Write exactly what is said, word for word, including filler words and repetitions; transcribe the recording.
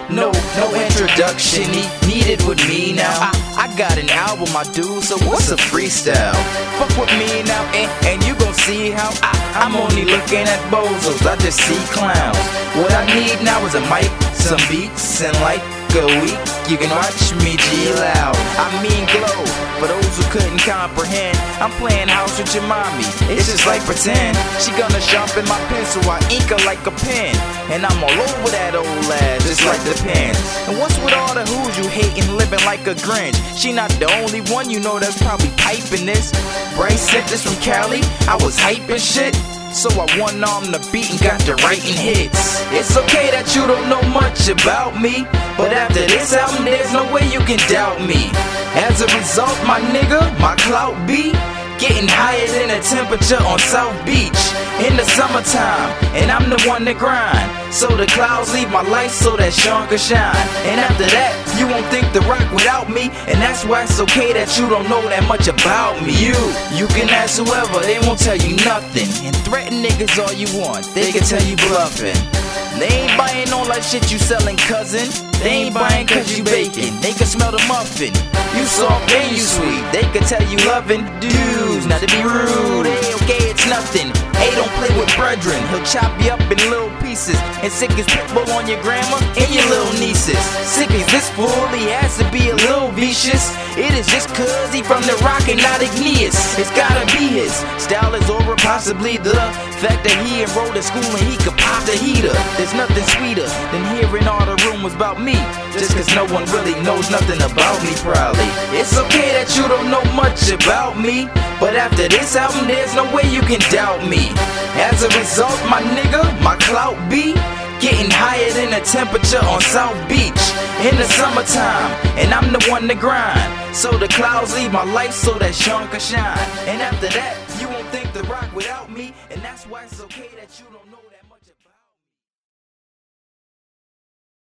No, no introduction needed with me now. I, I got an album, I do, so what's a freestyle? Fuck with me now, and, and you gon' see how I, I'm only looking at bozos, I just see clowns. What I need now is a mic, some beats, and like a week, you can watch me G loud. I mean glow, for those who couldn't comprehend, I'm playing house with your mommy, it's just like pretend. She gonna sharpen my pencil, I ink her like a pen, and I'm all over that old ass, just like the pen. And what's with all the who's you hating, living like a Grinch? She not the only one, you know that's probably piping this. Bryce sent this from Cali, I was hyping shit, so I one arm the beat and got to writing hits. It's okay that you don't know much about me, but after this album there's no way you can doubt me. As a result, my nigga, my clout be getting higher than the temperature on South Beach in the summertime, and I'm the one that grind, so the clouds leave my light so that Sean can shine. And after that, you won't think the rock without me, and that's why it's okay that you don't know that much about me. You, you can ask whoever, they won't tell you nothing, and threaten niggas all you want, they can tell you bluffing. They ain't buying all that shit you selling, cousin. They ain't buying cause you baking, they can smell the muffin. You soft and you sweet, they can tell you loving dudes. Not to be rude, hey, okay, it's nothing. Hey, don't play with brethren, he'll chop you up in little pieces and sick his pitbull on your grandma and your little nieces. Sick as this fool, he has to be a little vicious. It is just cause he from the rock and not igneous. It's gotta be his style is over, possibly the fact that he enrolled at school and he could pop the heater. There's nothing sweeter than hearing all the rumors about me, just cause no one really knows nothing about me probably. It's okay that you don't know much about me, but after this album there's no way you can doubt me. As a result, my nigga, my clout be getting higher than the temperature on South Beach in the summertime, and I'm the one to grind, so the clouds leave my light so that Sean can shine. And after that, you won't think the rock without me, and that's why it's okay that you don't know that.